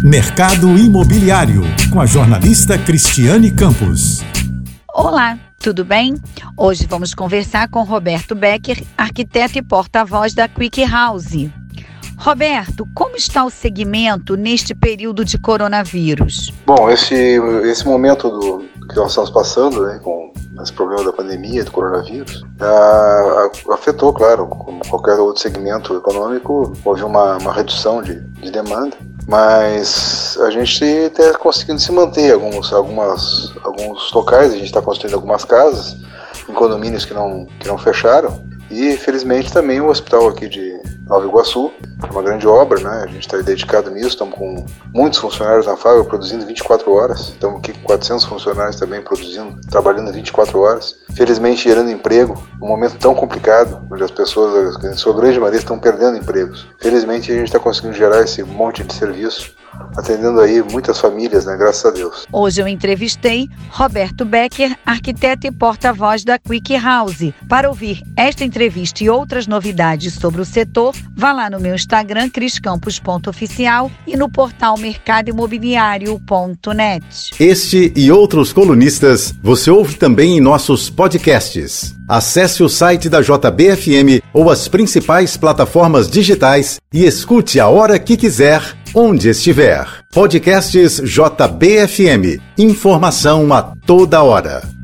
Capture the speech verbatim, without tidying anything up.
Mercado Imobiliário, com a jornalista Cristiane Campos. Olá, tudo bem? Hoje vamos conversar com Roberto Becker, arquiteto e porta-voz da Quick House. Roberto, como está o segmento neste período de coronavírus? Bom, esse, esse momento do, que nós estamos passando, né, com esse problema da pandemia, do coronavírus, a, a, afetou, claro, como qualquer outro segmento econômico, houve uma, uma redução de, de demanda, mas a gente está conseguindo se manter alguns, algumas, alguns locais, a gente está construindo algumas casas em condomínios que não, que não fecharam, e felizmente também o hospital aqui de Nova Iguaçu, é uma grande obra, né? A gente está dedicado nisso, estamos com muitos funcionários na fábrica produzindo vinte e quatro horas, estamos aqui com quatrocentos funcionários também produzindo, trabalhando vinte e quatro horas, felizmente gerando emprego, num momento tão complicado, onde as pessoas, em sua grande maioria, estão perdendo empregos. Felizmente a gente está conseguindo gerar esse monte de serviço, atendendo aí muitas famílias, né? Graças a Deus. Hoje eu entrevistei Roberto Becker, arquiteto e porta-voz da Quick House. Para ouvir esta entrevista e outras novidades sobre o setor, vá lá no meu Instagram, cris campos ponto oficial, e no portal mercado imobiliário ponto net. Este e outros colunistas você ouve também em nossos podcasts. Acesse o site da J B F M ou as principais plataformas digitais e escute a hora que quiser, onde estiver. Podcasts J B F M. Informação a toda hora.